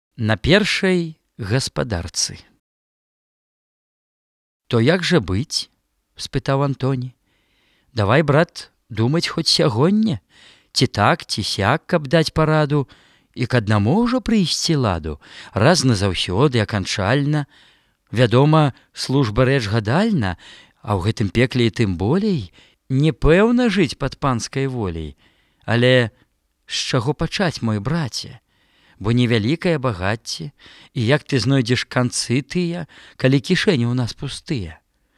На першай гаспадарцы. То як жа быць? Спытаў Антоні. Давай, брат, думаць хоць сягоння, ці так, ці сяк, каб даць параду, і к аднаму ўжо прыйсці ладу, раз назаўсёды, аканчальна. Вядома, служба рэч гадальна, а ў гэтым пекле і тым болей непэўна жыць пад панскай волей. Але з чаго пачаць, мой браце? Бо невялікае багацце, і як ты знойдзеш канцы тыя, калі кішэні ў нас пустыя?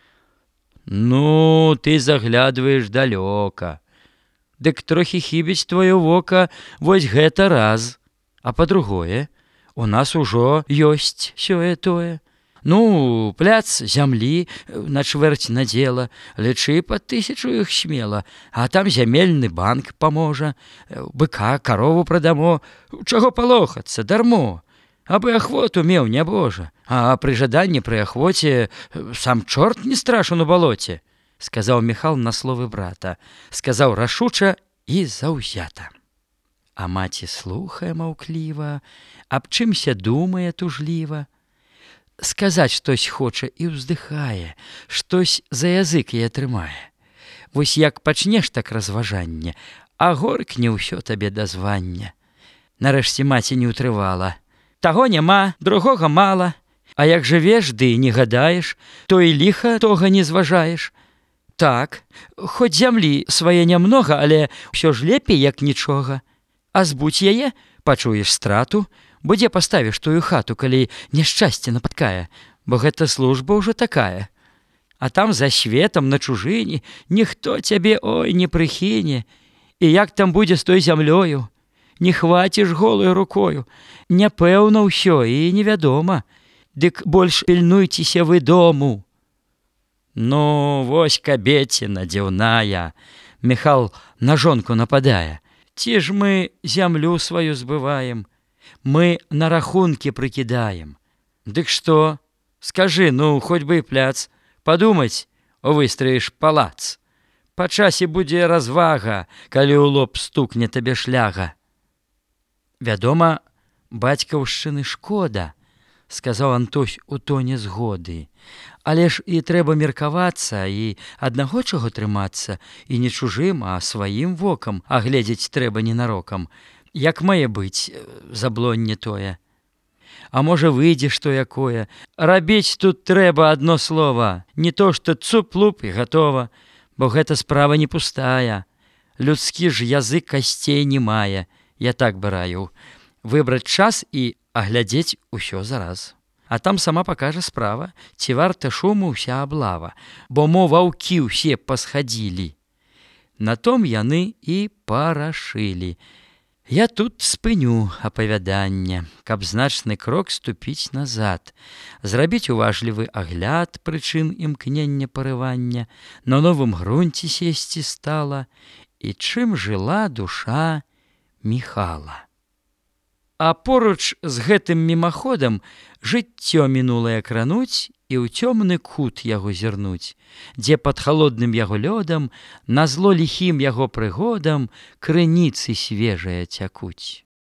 Ну, ты заглядваеш далёка. Дык трохі хібіць твоё вока вось гэта раз. А па-другое, у нас ужо ёсць сёе-тое. Ну, пляц зямлі на чвэрць надзела, лічы пад 1000 іх смела, а там зямельны банк паможа, быка, карову прадамо, чаго палохацца, дармо, абы ахвоту меў нябожа, а пры жаданні пры ахвоце сам чорт не страшу на балоце, сказаў Міхал на словы брата, сказаў рашуча і заўзята. А маці слухае маўкліва, аб чымся думае тужліва, сказаць штось хоча і ўздыхае, штось за язык яе трымае. Вось як пачнеш так разважанне, а горкне ўсё табе да звання. Нарэшце маці не ўтрывала. Таго няма, другога мала, а як жывеш, ды не гадаеш, то і ліха тога не зважаеш. Так, хоць зямлі свае нямнога, але ўсё ж лепей, як нічога. А збудзь яе, пачуеш страту, бо дзе паставіш тую хату, калі няшчасце напаткае, бо гэта служба ўжо такая. А там за светам на чужыні ніхто цябе, ой, не прыхіне. І як там будзе з той зямлёю? Не хваціш голаю рукою. Няпэўна ўсё і невядома. Дык больш пільнуйцеся вы дому. Ну, вось кабеціна дзіўная. Міхал на жонку нападае. Ці ж мы зямлю сваю збываем? Мы на рахункі прыкідаем. Дык што? Скажы, ну, хоць бы і пляц. Падумаць, выстраіш палац. Па часе будзе развага, калі ў лоб стукне табе шляга. Вядома, бацькаўшчыны шкода, сказаў Антось у тоне згоды. Але ж і трэба меркавацца, і аднаго чаго трымацца, і не чужым, а сваім вокам, а гледзець трэба ненарокам. Як мае быць, заблонне тое. А можа выйдзе што якое. Рабіць тут трэба адно слова. Не то што цуп-луп і гатова, бо гэта справа не пустая. Людскі ж язык касцей не мае. Я так бы раю. Выбраць час і аглядзець усё зараз. А там сама пакажа справа, ці варта шуму ўся аблава, бо мо ваўкі ўсе пасхадзілі. На том яны і парашылі. Я тут спыню апавяданне, каб значны крок ступіць назад, зрабіць уважлівы агляд прычын імкнення парывання, на новым грунце сесці стала, і чым жыла душа Міхала. А поруч з гэтым мімаходам жыццё мінулае крануць і ў цёмны кут яго зірнуць, дзе пад халодным яго лёдам, назло ліхім яго прыгодам крыніцы свежыя цякуць.